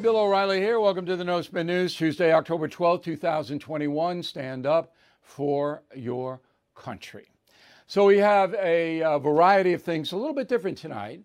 Bill O'Reilly here. Welcome to the No Spin News, Tuesday, October 12th, 2021. Stand up for your country. So we have a variety of things, a little bit different tonight,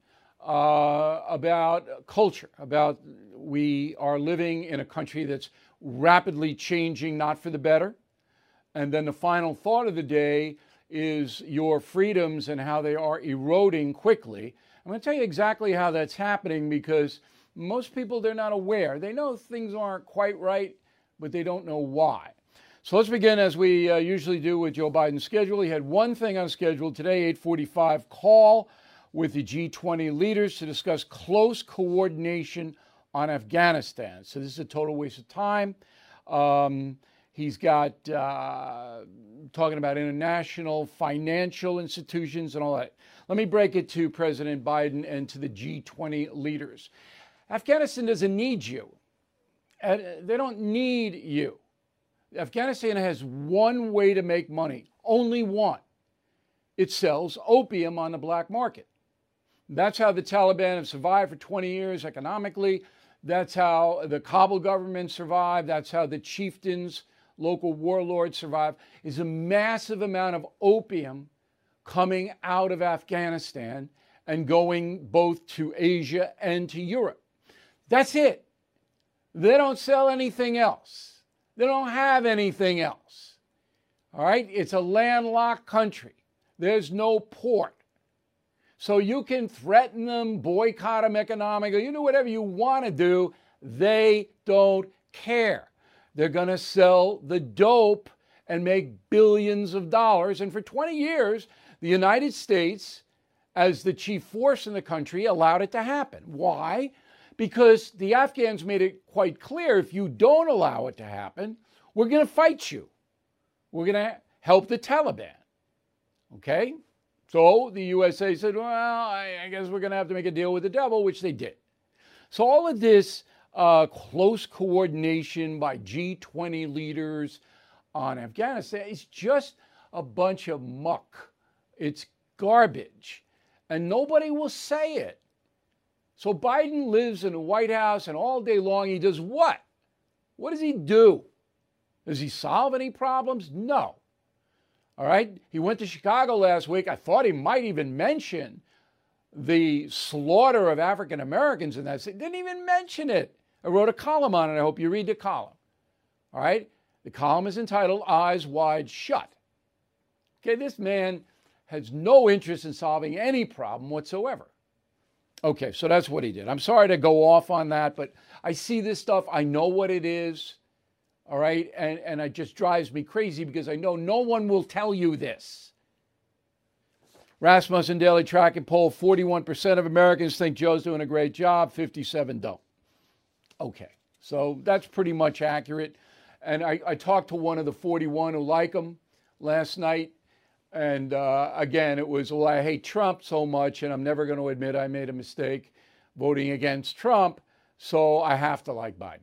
about culture, about we are living in a country that's rapidly changing, not for the better. And then the final thought of the day is your freedoms and how they are eroding quickly. I'm going to tell you exactly how that's happening because most people, they're not aware. They know things aren't quite right, but they don't know why. So let's begin as we usually do with Joe Biden's schedule. He had one thing on schedule today, 8:45 call with the G20 leaders to discuss close coordination on Afghanistan. So this is a total waste of time. He's got talking about international financial institutions and all that. Let me break it to President Biden and to the G20 leaders. Afghanistan doesn't need you. They don't need you. Afghanistan has one way to make money, only one. It sells opium on the black market. That's how the Taliban have survived for 20 years economically. That's how the Kabul government survived. That's how the chieftains, local warlords survive, is a massive amount of opium coming out of Afghanistan and going both to Asia and to Europe. That's it. They don't sell anything else. They don't have anything else. All right? It's a landlocked country. There's no port. So you can threaten them, boycott them economically, you do whatever you want to do. They don't care. They're going to sell the dope and make billions of dollars. And for 20 years, the United States, as the chief force in the country, allowed it to happen. Why? Because the Afghans made it quite clear, if you don't allow it to happen, we're going to fight you. We're going to help the Taliban. Okay? So the USA said, well, I guess we're going to have to make a deal with the devil, which they did. So all of this close coordination by G20 leaders on Afghanistan is just a bunch of muck. It's garbage. And nobody will say it. So Biden lives in the White House and all day long he does what? What does he do? Does he solve any problems? No. All right. He went to Chicago last week. I thought he might even mention the slaughter of African Americans in that city. Didn't even mention it. I wrote a column on it. I hope you read the column. All right. The column is entitled Eyes Wide Shut. Okay. This man has no interest in solving any problem whatsoever. Okay, so that's what he did. I'm sorry to go off on that, but I see this stuff. I know what it is, all right? And it just drives me crazy because I know no one will tell you this. Rasmussen Daily Tracking Poll, 41% of Americans think Joe's doing a great job, 57% don't. Okay, so that's pretty much accurate. And I talked to one of the 41 who like him last night. And again, it was, well, I hate Trump so much, and I'm never going to admit I made a mistake voting against Trump, so I have to like Biden.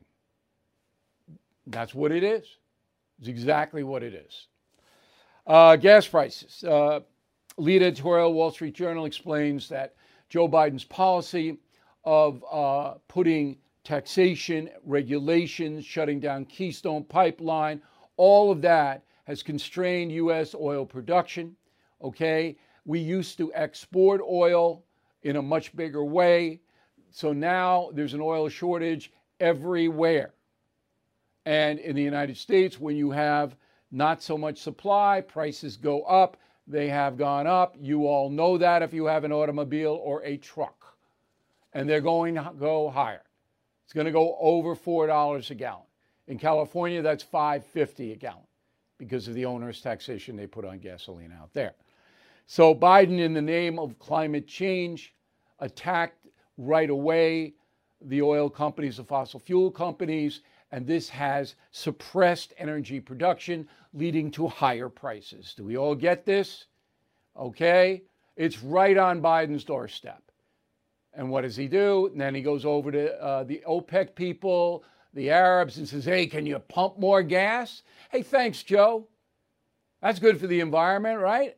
That's what it is. It's exactly what it is. Gas prices. Lead editorial, Wall Street Journal explains that Joe Biden's policy of putting taxation, regulations, shutting down Keystone Pipeline, all of that has constrained U.S. oil production, okay? We used to export oil in a much bigger way. So now there's an oil shortage everywhere. And in the United States, when you have not so much supply, prices go up. They have gone up. You all know that if you have an automobile or a truck. And they're going to go higher. It's going to go over $4 a gallon. In California, that's $5.50 a gallon, because of the onerous taxation they put on gasoline out there. So Biden, in the name of climate change, attacked right away the oil companies, the fossil fuel companies, and this has suppressed energy production, leading to higher prices. Do we all get this? Okay. It's right on Biden's doorstep. And what does he do? And then he goes over to the OPEC people, the Arabs, and says, hey, can you pump more gas? Hey, thanks, Joe. That's good for the environment, right?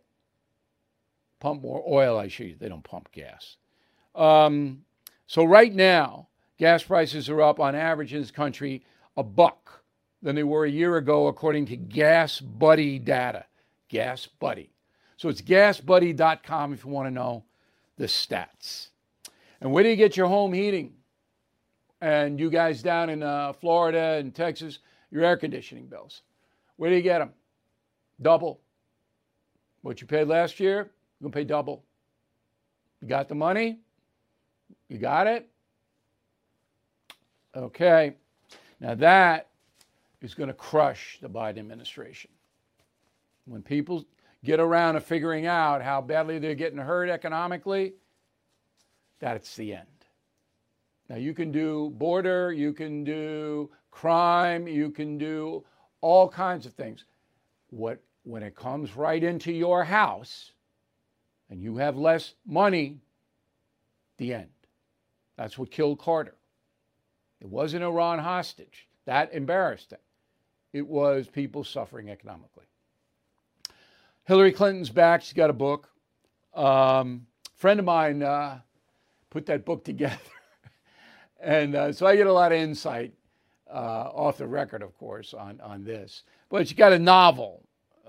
Pump more oil, I should. They don't pump gas. So right now, Gas prices are up on average in this country $1 than they were a year ago, according to Gas Buddy data. Gas Buddy. So it's gasbuddy.com if you want to know the stats. And where do you get your home heating? And you guys down in Florida and Texas, your air conditioning bills. Where do you get them? Double. What you paid last year, you're going to pay double. You got the money? You got it? Okay. Now that is going to crush the Biden administration. When people get around to figuring out how badly they're getting hurt economically, that's the end. Now, you can do border, you can do crime, you can do all kinds of things. When it comes right into your house and you have less money, the end. That's what killed Carter. It wasn't Iran hostage. That embarrassed him. It was people suffering economically. Hillary Clinton's back. She's got a book. Friend of mine put that book together. And so I get a lot of insight off the record, of course, on this. But she got a novel,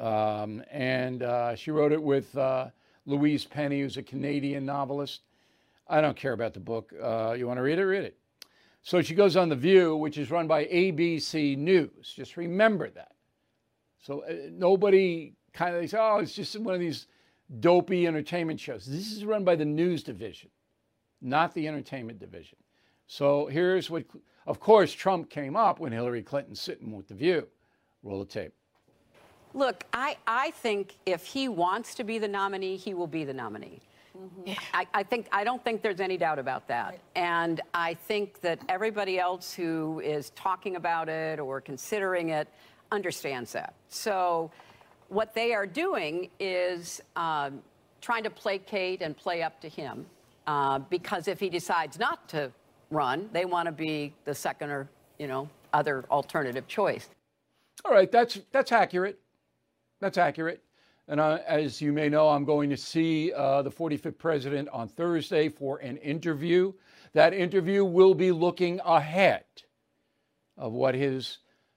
and she wrote it with Louise Penny, who's a Canadian novelist. I don't care about the book. You want to read it? Read it. So she goes on The View, which is run by ABC News. Just remember that. So nobody kind of says, oh, it's just one of these dopey entertainment shows. This is run by the news division, not the entertainment division. So here's what, of course, Trump came up when Hillary Clinton's sitting with The View. Roll the tape. Look, I think if he wants to be the nominee, he will be the nominee. Mm-hmm. I don't think there's any doubt about that. Right. And I think that everybody else who is talking about it or considering it understands that. So what they are doing is trying to placate and play up to him because if he decides not to run, they want to be the second or, other alternative choice. All right, that's accurate. That's accurate. And as you may know, I'm going to see the 45th president on Thursday for an interview. That interview will be looking ahead of what his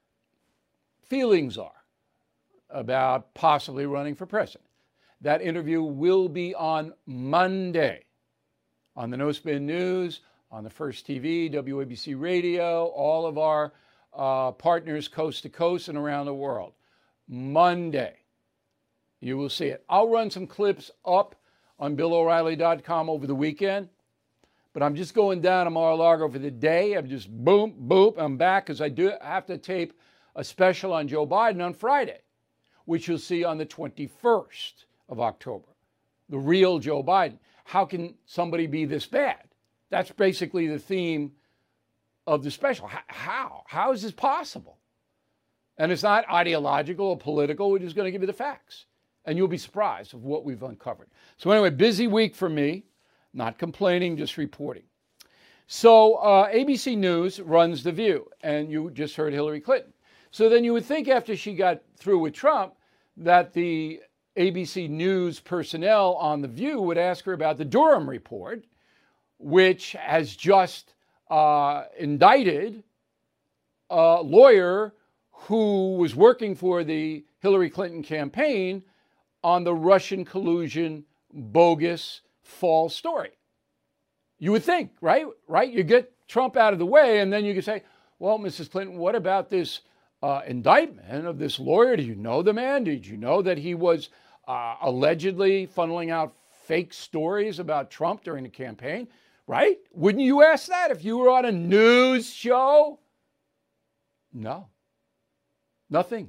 feelings are about possibly running for president. That interview will be on Monday on the No Spin News, on the First TV, WABC Radio, all of our partners coast to coast and around the world. Monday, you will see it. I'll run some clips up on BillO'Reilly.com over the weekend, but I'm just going down to Mar-a-Lago for the day. I'm just boom, boop, I'm back because I do have to tape a special on Joe Biden on Friday, which you'll see on the 21st of October. The real Joe Biden. How can somebody be this bad? That's basically the theme of the special. How is this possible? And it's not ideological or political. We're just going to give you the facts. And you'll be surprised of what we've uncovered. So anyway, busy week for me. Not complaining, just reporting. So ABC News runs The View. And you just heard Hillary Clinton. So then you would think after she got through with Trump that the ABC News personnel on The View would ask her about the Durham report, which has just indicted a lawyer who was working for the Hillary Clinton campaign on the Russian collusion, bogus, false story. You would think, right? You get Trump out of the way, and then you can say, well, Mrs. Clinton, what about this indictment of this lawyer? Do you know the man? Did you know that he was allegedly funneling out fake stories about Trump during the campaign? Right? Wouldn't you ask that if you were on a news show? No. Nothing.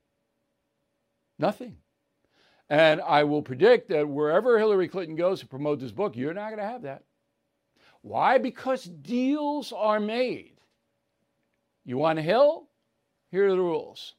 And I will predict that wherever Hillary Clinton goes to promote this book, you're not going to have that. Why? Because deals are made. You want a hill? Here are the rules.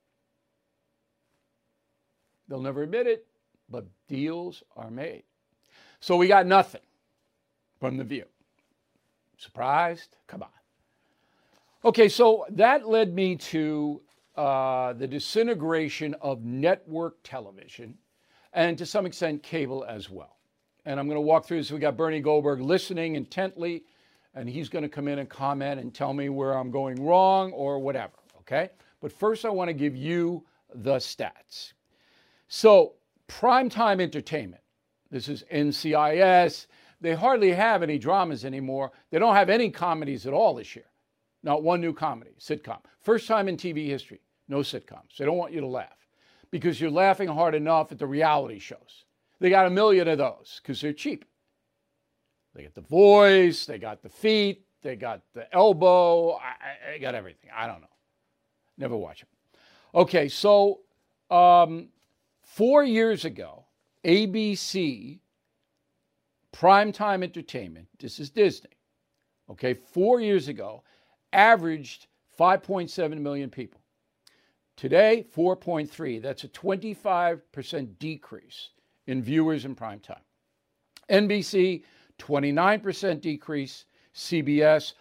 They'll never admit it, but deals are made. So we got nothing from The View. Surprised? Come on. Okay, so that led me to the disintegration of network television and to some extent cable as well. And I'm going to walk through this. We got Bernie Goldberg listening intently and he's going to come in and comment and tell me where I'm going wrong or whatever, okay? But first I want to give you the stats. So, primetime entertainment. This is NCIS. They hardly have any dramas anymore. They don't have any comedies at all this year. Not one new comedy, sitcom. First time in TV history, no sitcoms. They don't want you to laugh because you're laughing hard enough at the reality shows. They got 1 million of those because they're cheap. They got The Voice, they got The Feet, they got The Elbow, I got everything. I don't know. Never watch them. Okay, so 4 years ago, ABC Primetime Entertainment, this is Disney, okay, 4 years ago, averaged 5.7 million people. Today, 4.3. That's a 25% decrease in viewers in primetime. NBC, 29% decrease. CBS,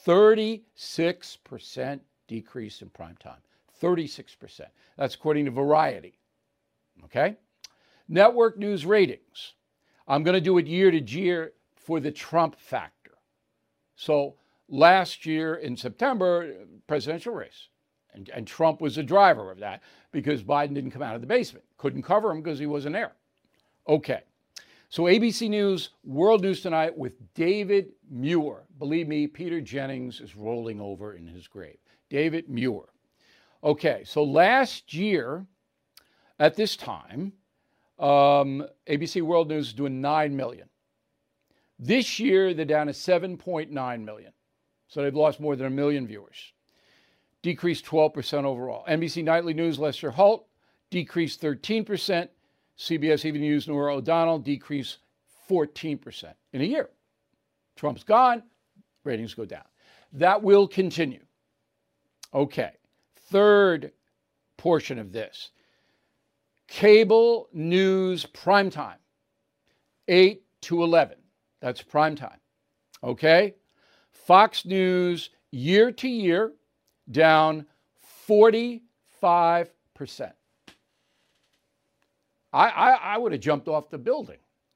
36% decrease in primetime. 36%. That's according to Variety. Okay? Network news ratings. I'm going to do it year to year for the Trump factor. So last year in September, presidential race. And Trump was the driver of that because Biden didn't come out of the basement. Couldn't cover him because he wasn't there. Okay. So ABC News, World News Tonight with David Muir. Believe me, Peter Jennings is rolling over in his grave. David Muir. Okay, so last year at this time, ABC World News is doing 9 million. This year, they're down to 7.9 million. So they've lost more than 1 million viewers. Decreased 12% overall. NBC Nightly News, Lester Holt, decreased 13%. CBS Evening News, Norah O'Donnell, decreased 14% in a year. Trump's gone, ratings go down. That will continue. Okay, third portion of this. Cable news primetime, 8 to 11. That's primetime. Okay? Fox News, year to year, down 45%. I would have jumped off the building.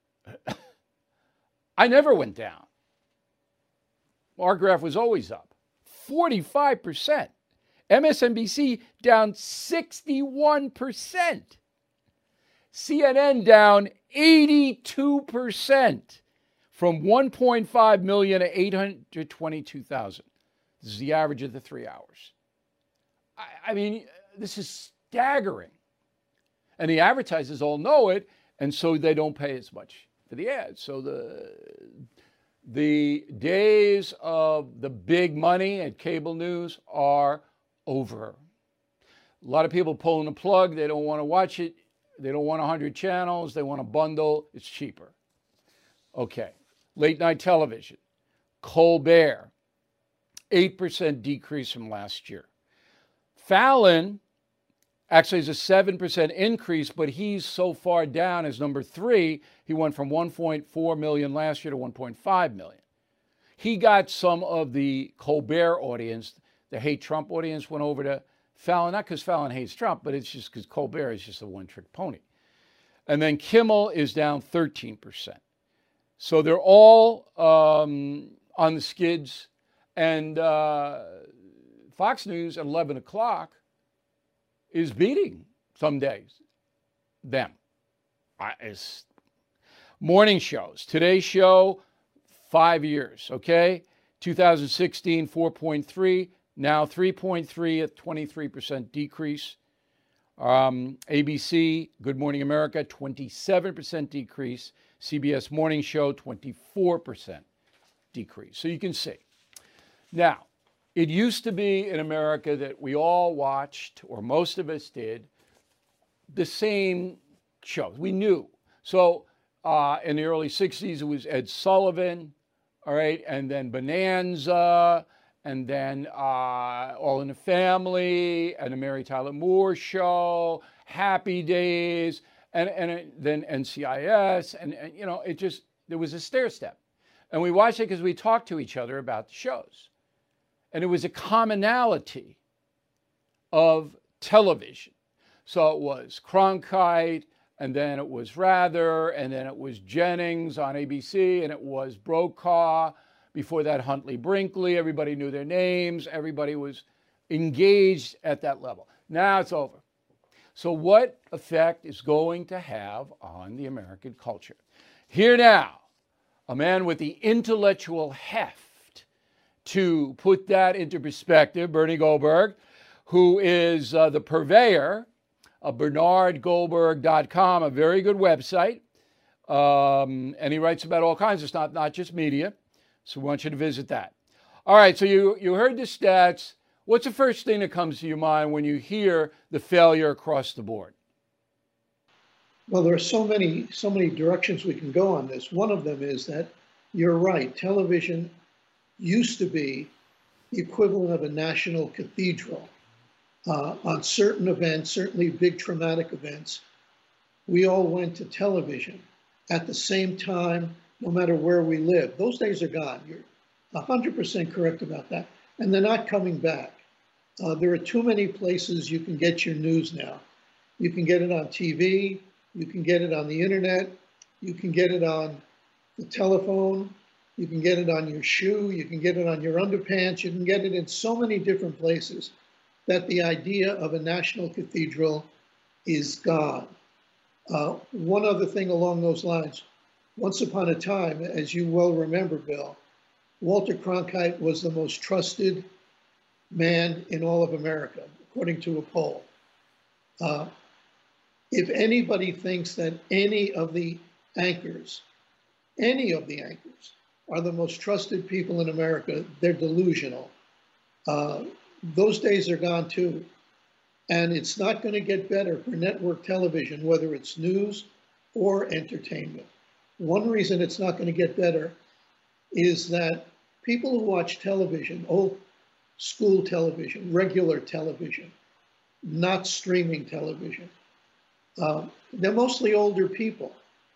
I never went down. Our graph was always up. 45%. MSNBC down 61%. CNN down 82% from 1.5 million to 822,000. This is the average of the 3 hours. I mean, this is staggering. And the advertisers all know it, and so they don't pay as much for the ads. So the days of the big money at cable news are over. A lot of people pulling the plug. They don't want to watch it. They don't want 100 channels. They want a bundle. It's cheaper. Okay. Late night television. Colbert, 8% decrease from last year. Fallon actually is a 7% increase, but he's so far down as number 3. He went from 1.4 million last year to 1.5 million. He got some of the Colbert audience, the hate Trump audience, went over to Fallon, not because Fallon hates Trump, but it's just because Colbert is just a one-trick pony. And then Kimmel is down 13%. So they're all on the skids. And Fox News at 11 o'clock is beating some days them. It's morning shows. Today's show, 5 years, okay? 2016, 4.3. Now 3.3 at 23% decrease. ABC, Good Morning America, 27% decrease. CBS Morning Show, 24% decrease. So you can see. Now, it used to be in America that we all watched, or most of us did, the same shows. We knew. So in the early 60s, it was Ed Sullivan, all right, and then Bonanza, and then All in the Family, and the Mary Tyler Moore Show, Happy Days, and then NCIS, and you know, it just, there was a stair step. And we watched it because we talked to each other about the shows. And it was a commonality of television. So it was Cronkite, and then it was Rather, and then it was Jennings on ABC, and it was Brokaw, Before that, Huntley Brinkley, everybody knew their names. Everybody was engaged at that level. Now it's over. So what effect is going to have on the American culture? Here now, a man with the intellectual heft to put that into perspective, Bernie Goldberg, who is the purveyor of BernardGoldberg.com, a very good website. And he writes about all kinds of stuff, not just media. So we want you to visit that. All right, so you heard the stats. What's the first thing that comes to your mind when you hear the failure across the board? Well, there are so many directions we can go on this. One of them is that you're right. Television used to be the equivalent of a national cathedral. On certain events, certainly big traumatic events, we all went to television at the same time, no matter where we live. Those days are gone. You're 100% correct about that. And they're not coming back. There are too many places you can get your news now. You can get it on TV, you can get it on the internet, you can get it on the telephone, you can get it on your shoe, you can get it on your underpants, you can get it in so many different places that the idea of a national cathedral is gone. One other thing along those lines, once upon a time, as you well remember, Bill, Walter Cronkite was the most trusted man in all of America, according to a poll. If anybody thinks that any of the anchors are the most trusted people in America, they're delusional. Those days are gone too. And it's not going to get better for network television, whether it's news or entertainment. One reason it's not going to get better is that people who watch television, old school television, regular television, not streaming television, they're mostly older people.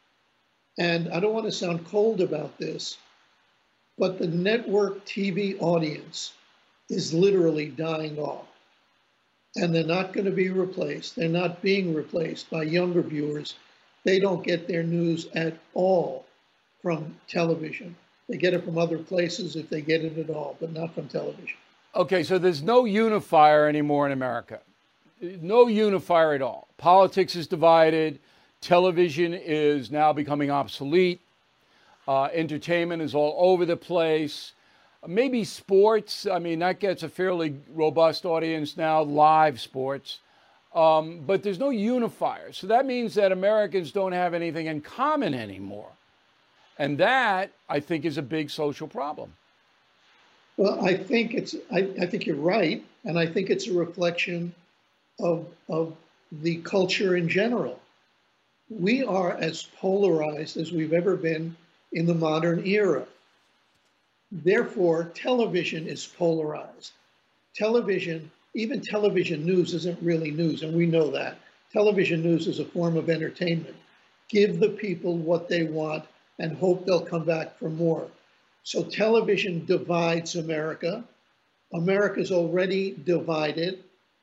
And I don't want to sound cold about this, but the network TV audience is literally dying off. And they're not going to be replaced. They're not being replaced by younger viewers. They don't get their news at all from television. They get it from other places if they get it at all, but not from television. Okay, so there's no unifier anymore in America. No unifier at all. Politics is divided. Television is now becoming obsolete. Entertainment is all over the place. Maybe sports. I mean, that gets a fairly robust audience now, live sports. But there's no unifier. So that means that Americans don't have anything in common anymore. And that, I think, is a big social problem. Well, I think you're right. And I think it's a reflection of the culture in general. We are as polarized as we've ever been in the modern era. Therefore, television is polarized. Television, even television news isn't really news, and we know that. Television news is a form of entertainment. Give the people what they want and hope they'll come back for more. So television divides America. America's already divided.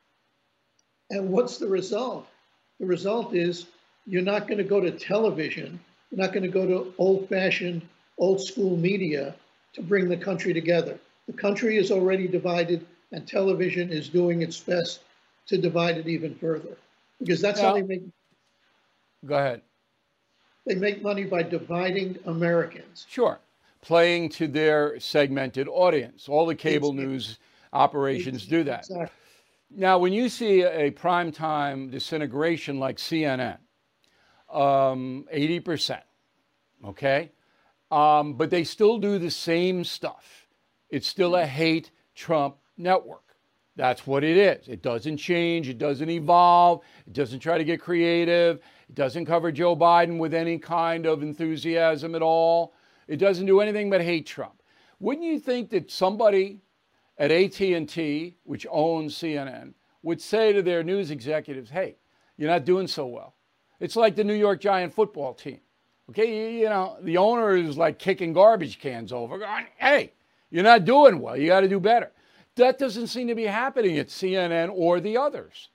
And what's the result? The result is you're not going to go to television. You're not going to go to old-fashioned, old-school media to bring the country together. The country is already divided, and television is doing its best to divide it even further. Because that's how they make. Go ahead. They make money by dividing Americans. Sure. Playing to their segmented audience. All the cable news operations do that. Exactly. Now, when you see a primetime disintegration like CNN, 80%, okay? But they still do the same stuff. It's still a hate Trump network. That's what it is. It doesn't change. It doesn't evolve. It doesn't try to get creative. It doesn't cover Joe Biden with any kind of enthusiasm at all. It doesn't do anything but hate Trump. Wouldn't you think that somebody at AT&T, which owns CNN, would say to their news executives, hey, you're not doing so well. It's like the New York Giant football team. Okay, you know, the owner is like kicking garbage cans over, going, hey, you're not doing well. You got to do better. That doesn't seem to be happening at CNN or the others.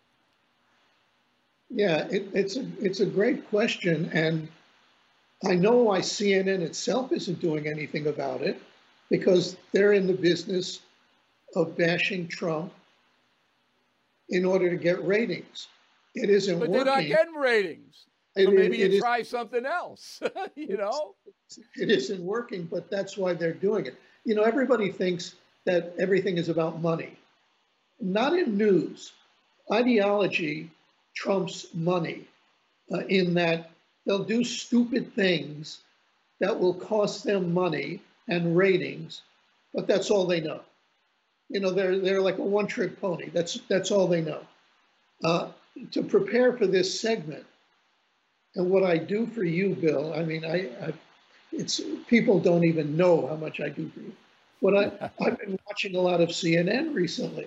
Yeah, it's a great question. And I know why CNN itself isn't doing anything about it. because they're in the business of bashing Trump in order to get ratings. It isn't But working. they're not getting ratings. So maybe you try something else, you know? It isn't working, but that's why they're doing it. You know, everybody thinks that everything is about money. Not in news. Ideology trumps money in that they'll do stupid things that will cost them money and ratings, but that's all they know. You know, they're like a one-trick pony. That's all they know. To prepare for this segment, and what I do for you, Bill, I mean, it's people don't even know how much I do for you. But I've been watching a lot of CNN recently.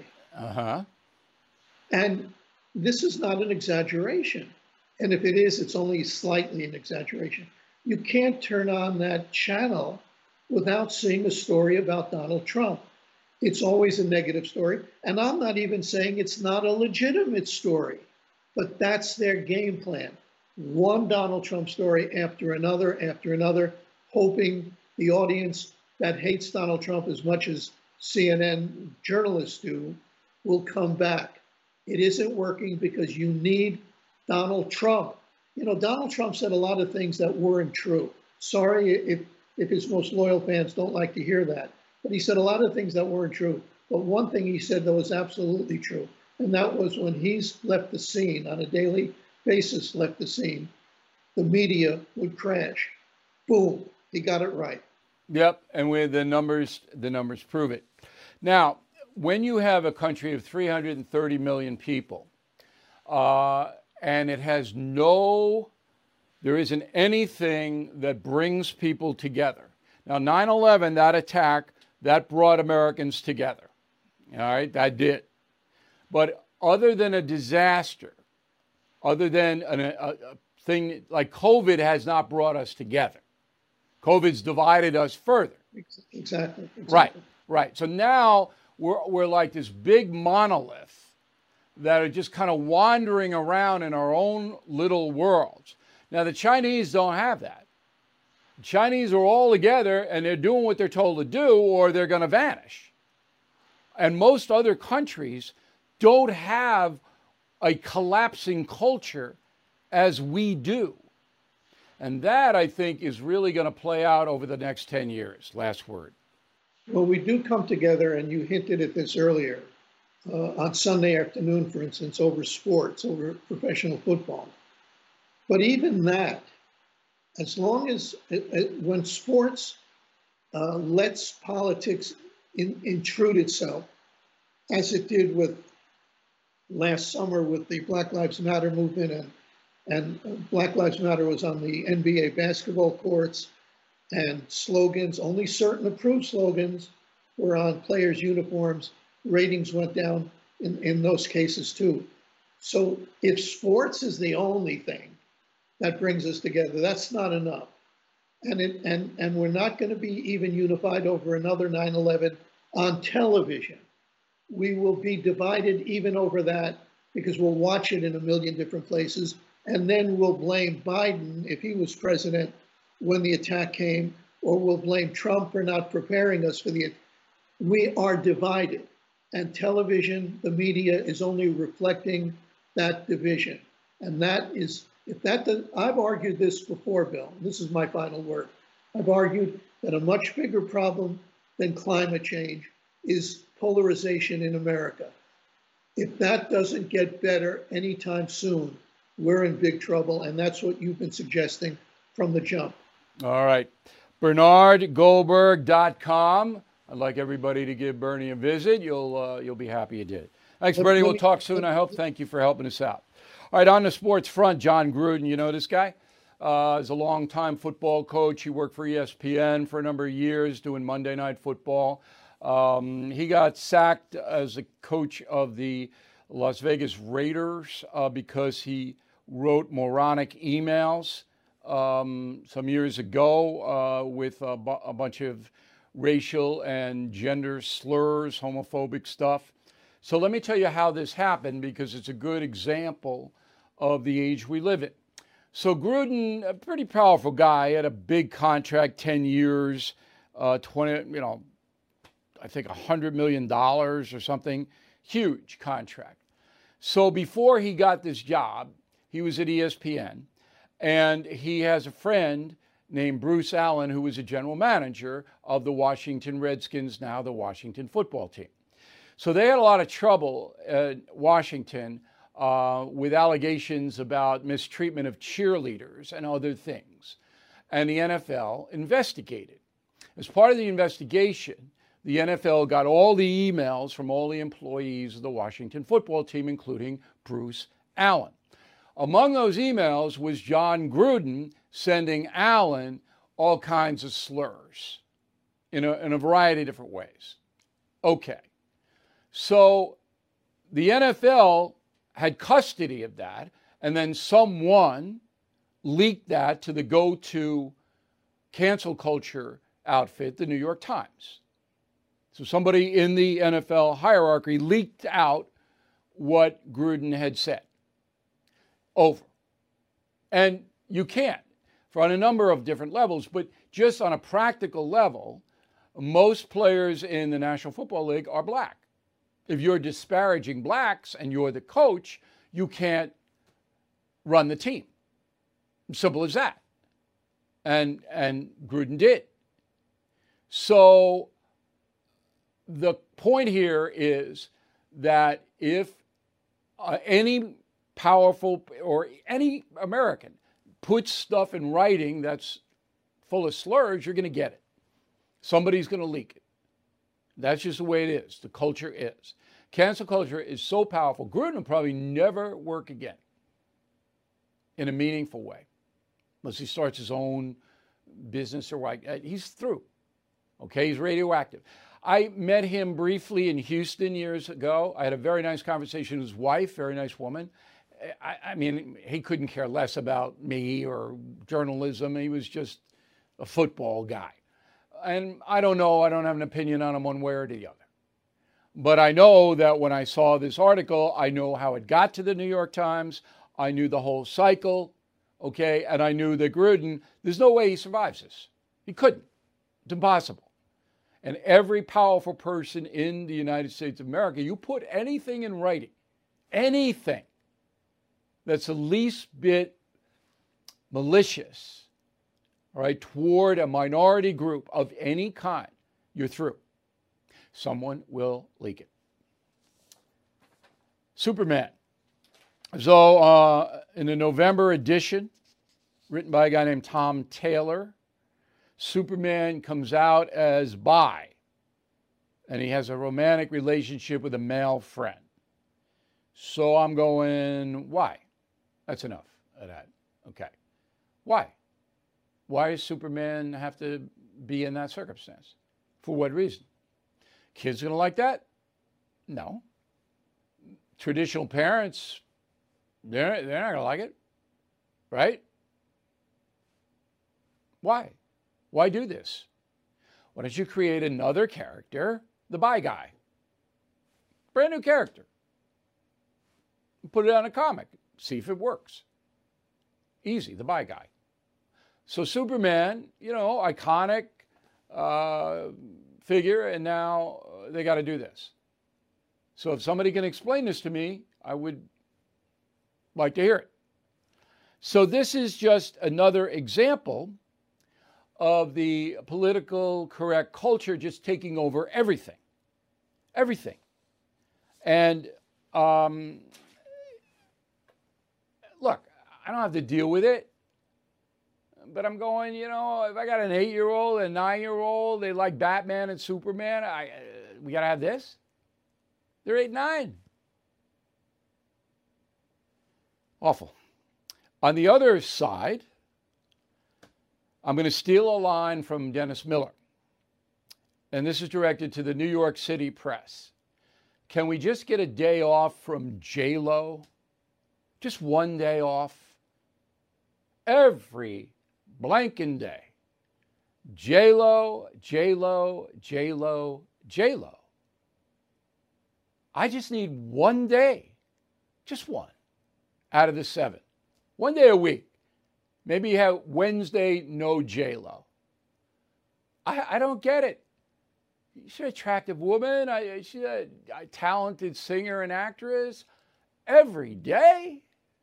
And this is not an exaggeration. And if it is, it's only slightly an exaggeration. You can't turn on that channel without seeing a story about Donald Trump. It's always a negative story. And I'm not even saying it's not a legitimate story, but that's their game plan. One Donald Trump story after another, hoping the audience that hates Donald Trump as much as CNN journalists do will come back. It isn't working because you need Donald Trump. You know, Donald Trump said a lot of things that weren't true. Sorry if his most loyal fans don't like to hear that, but he said a lot of things that weren't true. But one thing he said that was absolutely true, and that was when he's left the scene on a daily basis, the media would crash. Boom, he got it right. Yep, and with the numbers prove it. Now, when you have a country of 330 million people, and it has there isn't anything that brings people together. Now, 9/11, that attack, that brought Americans together. All right, that did. But other than a disaster, other than a thing like COVID has not brought us together. COVID's divided us further. Exactly. Right. So now we're like this big monolith that are just kind of wandering around in our own little worlds. Now, the Chinese don't have that. The Chinese are all together and they're doing what they're told to do or they're going to vanish. And most other countries don't have a collapsing culture as we do. And that, I think, is really going to play out over the next 10 years. Last word. Well, we do come together, and you hinted at this earlier, on Sunday afternoon, for instance, over sports, over professional football. But even that, as long as, when sports lets politics intrude itself, as it did with last summer with the Black Lives Matter movement, and Black Lives Matter was on the NBA basketball courts, and slogans, only certain approved slogans were on players' uniforms. Ratings went down in those cases too. So if sports is the only thing that brings us together, that's not enough. And we're not going to be even unified over another 9/11 on television. We will be divided even over that because we'll watch it in a million different places. And then we'll blame Biden if he was president when the attack came, or we'll blame Trump for not preparing us for the attack. We are divided. And television, the media, is only reflecting that division. And that is, I've argued this before, Bill. This is my final word. I've argued that a much bigger problem than climate change is polarization in America. If that doesn't get better anytime soon, we're in big trouble, and that's what you've been suggesting from the jump. All right. BernardGoldberg.com. I'd like everybody to give Bernie a visit. You'll be happy you did. Thanks, Bernie. We'll talk soon, I hope. Thank you for helping us out. All right, on the sports front, Jon Gruden, you know this guy? He's a longtime football coach. He worked for ESPN for a number of years doing Monday Night Football. He got sacked as a coach of the Las Vegas Raiders because he wrote moronic emails some years ago with a bunch of racial and gender slurs, homophobic stuff. So let me tell you how this happened, because it's a good example of the age we live in. So Gruden, a pretty powerful guy, had a big contract, 10 years, I think $100 million or something. Huge contract. So before he got this job, he was at ESPN, and he has a friend named Bruce Allen, who was a general manager of the Washington Redskins, now the Washington football team. So they had a lot of trouble at Washington with allegations about mistreatment of cheerleaders and other things. And the NFL investigated. As part of the investigation, the NFL got all the emails from all the employees of the Washington football team, including Bruce Allen. Among those emails was John Gruden sending Allen all kinds of slurs in a variety of different ways. Okay. So the NFL had custody of that, and then someone leaked that to the go-to cancel culture outfit, the New York Times. So somebody in the NFL hierarchy leaked out what Gruden had said. Over. And you can't, on a number of different levels, but just on a practical level, most players in the National Football League are black. If you're disparaging blacks and you're the coach, you can't run the team. Simple as that. And Gruden did. So the point here is that if any powerful or any American puts stuff in writing that's full of slurs, you're going to get it. Somebody's going to leak it. That's just the way it is. The culture is. Cancel culture is so powerful. Gruden will probably never work again in a meaningful way unless he starts his own business or what. He's through. Okay, he's radioactive. I met him briefly in Houston years ago. I had a very nice conversation with his wife, very nice woman. I mean, he couldn't care less about me or journalism. He was just a football guy. And I don't know, I don't have an opinion on him one way or the other. But I know that when I saw this article, I know how it got to the New York Times. I knew the whole cycle, okay? And I knew that Gruden, there's no way he survives this. He couldn't. It's impossible. And every powerful person in the United States of America, you put anything in writing, anything that's the least bit malicious, all right, toward a minority group of any kind, you're through. Someone will leak it. Superman. So in the November edition, written by a guy named Tom Taylor, Superman comes out as bi, and he has a romantic relationship with a male friend. So I'm going, why? That's enough of that. Okay. Why? Why does Superman have to be in that circumstance? For what reason? Kids going to like that? No. Traditional parents, they're not going to like it. Right? Why? Why do this? Why don't you create another character, the bi guy? Brand new character. Put it on a comic. See if it works. Easy, the bi guy. So Superman, iconic figure, and now they got to do this. So if somebody can explain this to me, I would like to hear it. So this is just another example of the political correct culture just taking over everything. Everything. And look, I don't have to deal with it. But I'm going, if I got an 8-year-old and a 9-year-old, they like Batman and Superman, we got to have this? They're 8, 9. Awful. On the other side, I'm going to steal a line from Dennis Miller. And this is directed to the New York City press. Can we just get a day off from J-Lo? Just one day off? Every blanking day. J-Lo, J-Lo, J-Lo, J-Lo. I just need one day, just one, out of the 7. One day a week. Maybe you have Wednesday, no J-Lo. I don't get it. She's an attractive woman. She's a talented singer and actress. Every day.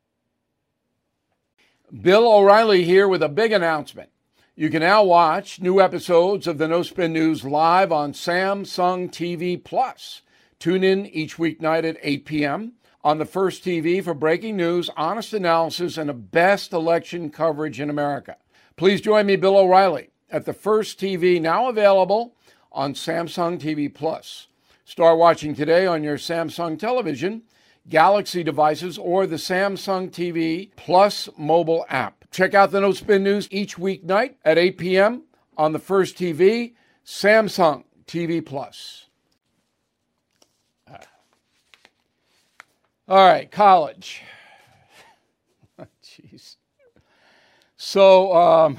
Bill O'Reilly here with a big announcement. You can now watch new episodes of the No Spin News live on Samsung TV Plus. Tune in each weeknight at 8 p.m. on the First TV for breaking news, honest analysis, and the best election coverage in America. Please join me, Bill O'Reilly, at the First TV, now available on Samsung TV Plus. Start watching today on your Samsung television, Galaxy devices, or the Samsung TV Plus mobile app. Check out the No Spin News each weeknight at 8 p.m. on the First TV, Samsung TV Plus. All right, college. Jeez. So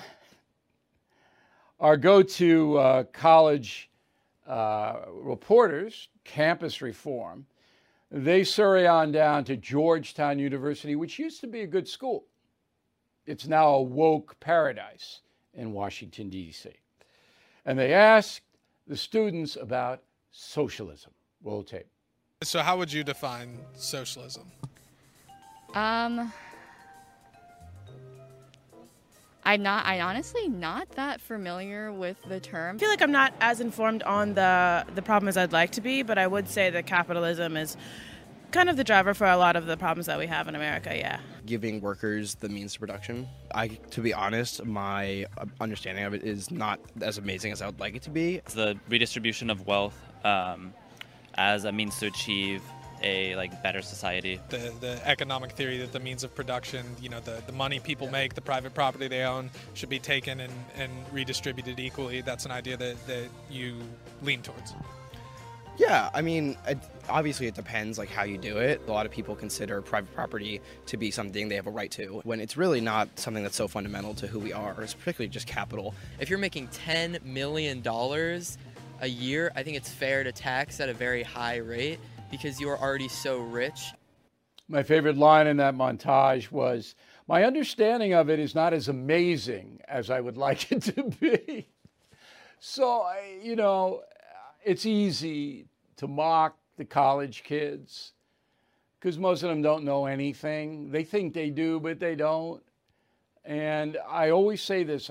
our go-to college reporters, Campus Reform, they scurry on down to Georgetown University, which used to be a good school. It's now a woke paradise in Washington, D.C. And they asked the students about socialism. Roll tape. So how would you define socialism? I'm honestly not that familiar with the term. I feel like I'm not as informed on the problem as I'd like to be, but I would say that capitalism is kind of the driver for a lot of the problems that we have in America, yeah. Giving workers the means to production. To be honest, my understanding of it is not as amazing as I would like it to be. It's the redistribution of wealth as a means to achieve a better society. The economic theory that the means of production, the money people make, the private property they own, should be taken and redistributed equally. That's an idea that you lean towards. Yeah, I mean, obviously it depends how you do it. A lot of people consider private property to be something they have a right to, when it's really not something that's so fundamental to who we are. It's particularly just capital. If you're making $10 million a year, I think it's fair to tax at a very high rate because you are already so rich. My favorite line in that montage was, "My understanding of it is not as amazing as I would like it to be." So, it's easy to mock the college kids because most of them don't know anything. They think they do, but they don't. And I always say this,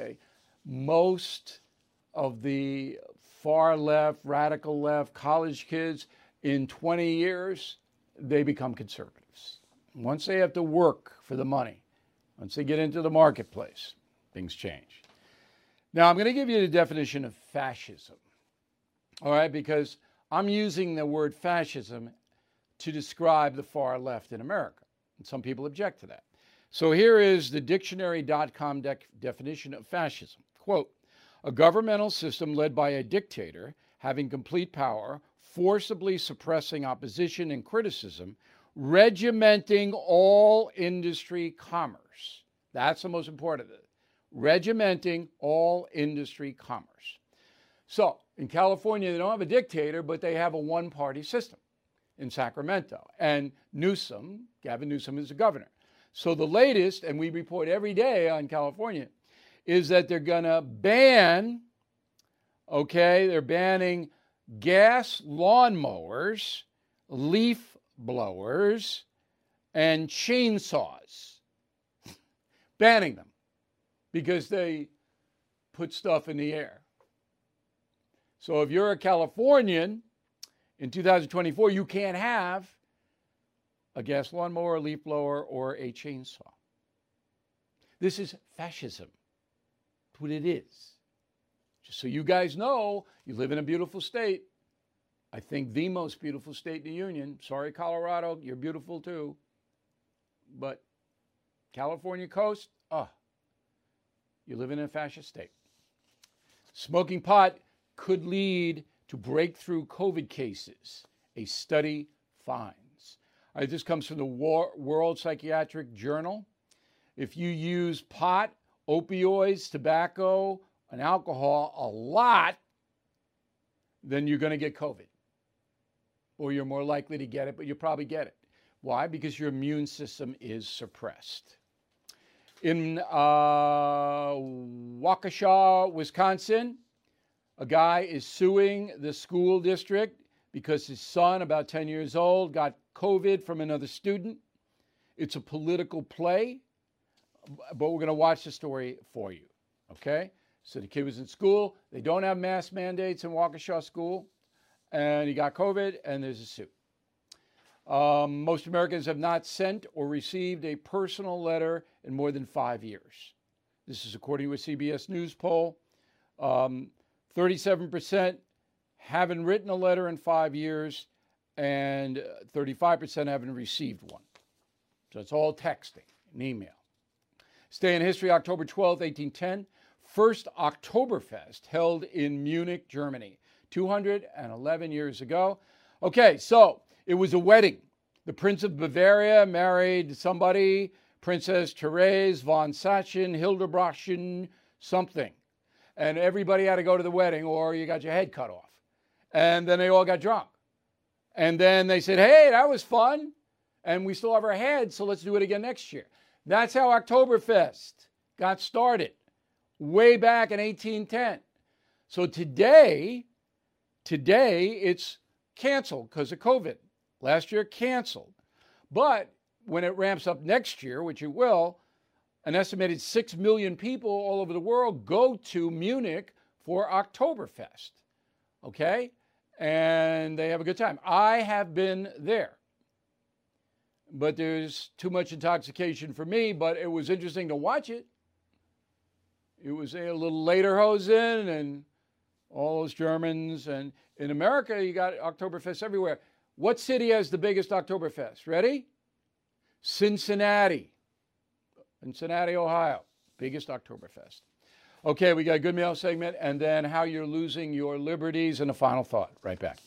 most of the far left, radical left college kids, in 20 years, they become conservatives. Once they have to work for the money, once they get into the marketplace, things change. Now, I'm going to give you the definition of fascism. All right, because I'm using the word fascism to describe the far left in America. And some people object to that. So here is the dictionary.com definition of fascism. Quote, a governmental system led by a dictator having complete power, forcibly suppressing opposition and criticism, regimenting all industry commerce. That's the most important of it. Regimenting all industry commerce. So, in California, they don't have a dictator, but they have a one-party system in Sacramento. And Gavin Newsom is the governor. So the latest, and we report every day on California, is that they're going to they're banning gas lawnmowers, leaf blowers, and chainsaws. Banning them because they put stuff in the air. So if you're a Californian in 2024, you can't have a gas lawnmower, a leaf blower, or a chainsaw. This is fascism. That's what it is. Just so you guys know, you live in a beautiful state. I think the most beautiful state in the union. Sorry, Colorado, you're beautiful too. But California coast, you live in a fascist state. Smoking pot could lead to breakthrough COVID cases, a study finds. All right, this comes from the World Psychiatric Journal. If you use pot, opioids, tobacco, and alcohol a lot, then you're going to get COVID. Or you're more likely to get it, but you'll probably get it. Why? Because your immune system is suppressed. In Waukesha, Wisconsin, A guy is suing the school district because his son, about 10 years old, got COVID from another student. It's a political play, but we're going to watch the story for you, okay? So the kid was in school. They don't have mask mandates in Waukesha School, and he got COVID, and there's a suit. Most Americans have not sent or received a personal letter in more than 5 years. This is according to a CBS News poll. 37% haven't written a letter in 5 years, and 35% haven't received one. So it's all texting and email. Stay in history, October 12th, 1810. First Oktoberfest held in Munich, Germany, 211 years ago. Okay, so it was a wedding. The Prince of Bavaria married somebody, Princess Therese von Sachsen, Hildebrandchen, something. And everybody had to go to the wedding or you got your head cut off. And then they all got drunk. And then they said, hey, that was fun. And we still have our heads, so let's do it again next year. That's how Oktoberfest got started way back in 1810. So today it's canceled because of COVID. Last year, canceled. But when it ramps up next year, which it will, an estimated 6 million people all over the world go to Munich for Oktoberfest. Okay? And they have a good time. I have been there. But there's too much intoxication for me, but it was interesting to watch it. It was a little lederhosen and all those Germans. And in America, you got Oktoberfest everywhere. What city has the biggest Oktoberfest? Ready? Cincinnati. Cincinnati, Ohio. Biggest Oktoberfest. Okay, we got a good mail segment and then how you're losing your liberties and a final thought. Right back.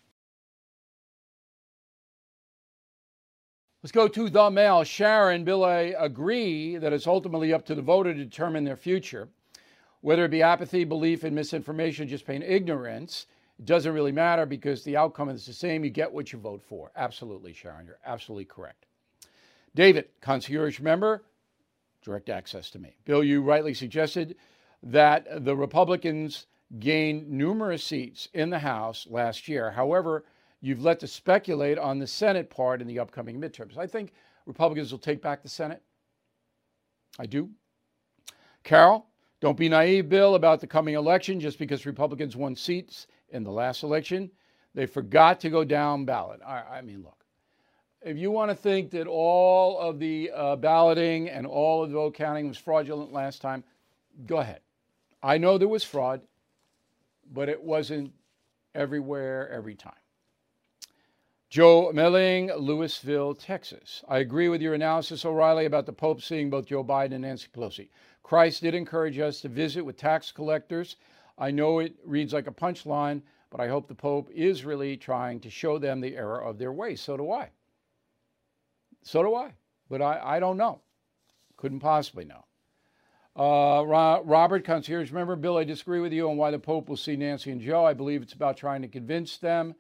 Let's go to the mail. Sharon, Bill, I agree that it's ultimately up to the voter to determine their future. Whether it be apathy, belief in misinformation, just plain ignorance, it doesn't really matter because the outcome is the same. You get what you vote for. Absolutely, Sharon. You're absolutely correct. David, concierge member, direct access to me. Bill, you rightly suggested that the Republicans gained numerous seats in the House last year. However, you've let to speculate on the Senate part in the upcoming midterms. I think Republicans will take back the Senate. I do. Carol, don't be naive, Bill, about the coming election. Just because Republicans won seats in the last election, they forgot to go down ballot. I mean, look, if you want to think that all of the balloting and all of the vote counting was fraudulent last time, go ahead. I know there was fraud, but it wasn't everywhere, every time. Joe Melling, Louisville, Texas. I agree with your analysis, O'Reilly, about the Pope seeing both Joe Biden and Nancy Pelosi. Christ did encourage us to visit with tax collectors. I know it reads like a punchline, but I hope the Pope is really trying to show them the error of their ways. So do I. So do I. But I don't know. Couldn't possibly know. Robert, concierge member. Bill, I disagree with you on why the Pope will see Nancy and Joe. I believe it's about trying to convince them.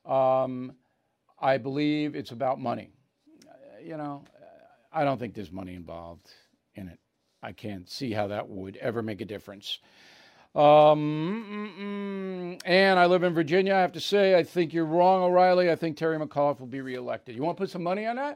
I believe it's about money. I don't think there's money involved in it. I can't see how that would ever make a difference. And I live in Virginia. I have to say, I think you're wrong, O'Reilly. I think Terry McAuliffe will be reelected. You want to put some money on that?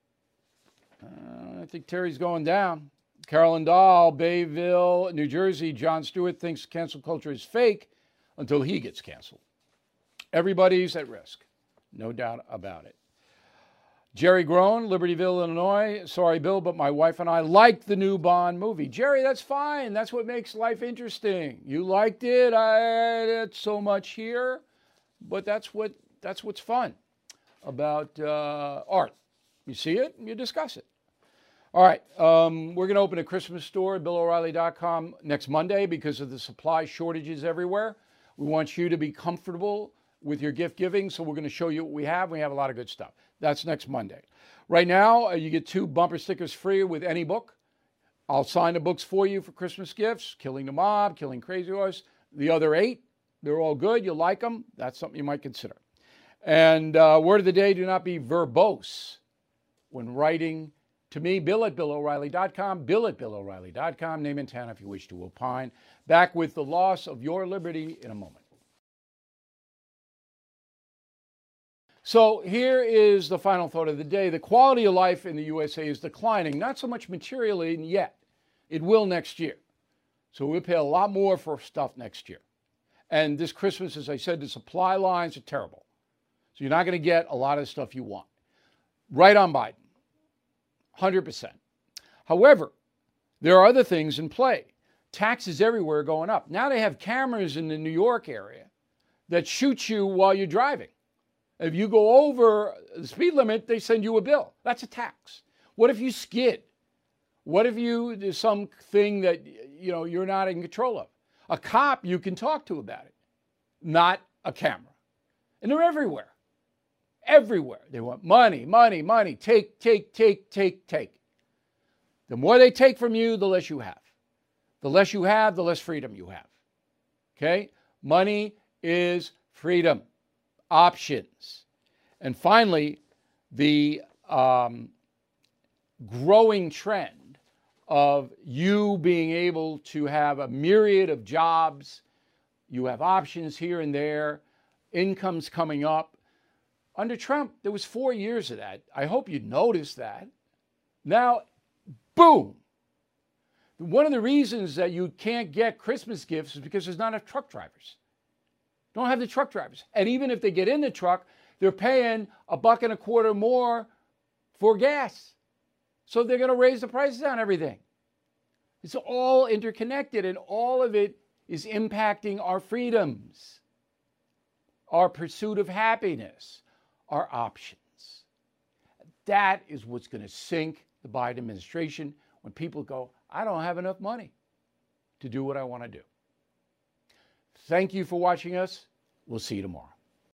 I think Terry's going down. Carolyn Dahl, Bayville, New Jersey. Jon Stewart thinks cancel culture is fake until he gets canceled. Everybody's at risk. No doubt about it. Jerry Groen, Libertyville, Illinois. Sorry, Bill, but my wife and I liked the new Bond movie. Jerry, that's fine. That's what makes life interesting. You liked it. It's so much here. But that's what's fun about art. You see it, and you discuss it. All right, we're going to open a Christmas store at BillO'Reilly.com next Monday because of the supply shortages everywhere. We want you to be comfortable with your gift giving, so we're going to show you what we have. We have a lot of good stuff. That's next Monday. Right now, you get 2 bumper stickers free with any book. I'll sign the books for you for Christmas gifts. Killing the Mob, Killing Crazy Horse. The other 8, they're all good. You like them. That's something you might consider. And word of the day, do not be verbose when writing to me, bill@BillO'Reilly.com, bill@BillO'Reilly.com. Name and town if you wish to opine. Back with the loss of your liberty in a moment. So here is the final thought of the day. The quality of life in the USA is declining, not so much materially yet. It will next year. So we'll pay a lot more for stuff next year. And this Christmas, as I said, the supply lines are terrible. So you're not going to get a lot of the stuff you want. Right on Biden, 100%. However, there are other things in play. Taxes everywhere are going up. Now they have cameras in the New York area that shoot you while you're driving. If you go over the speed limit, they send you a bill. That's a tax. What if you skid? What if there's something that you're not in control of? A cop you can talk to about it, not a camera. And they're everywhere. Everywhere. They want money, money, money. Take, take, take, take, take. The more they take from you, the less you have. The less you have, the less freedom you have. Okay? Money is freedom. Options. And finally, the growing trend of you being able to have a myriad of jobs. You have options here and there, incomes coming up. Under Trump, there was 4 years of that. I hope you noticed that. Now, boom. One of the reasons that you can't get Christmas gifts is because there's not enough truck drivers. Don't have the truck drivers. And even if they get in the truck, they're paying $1.25 more for gas. So they're going to raise the prices on everything. It's all interconnected, and all of it is impacting our freedoms, our pursuit of happiness, our options. That is what's going to sink the Biden administration when people go, I don't have enough money to do what I want to do. Thank you for watching us. We'll see you tomorrow.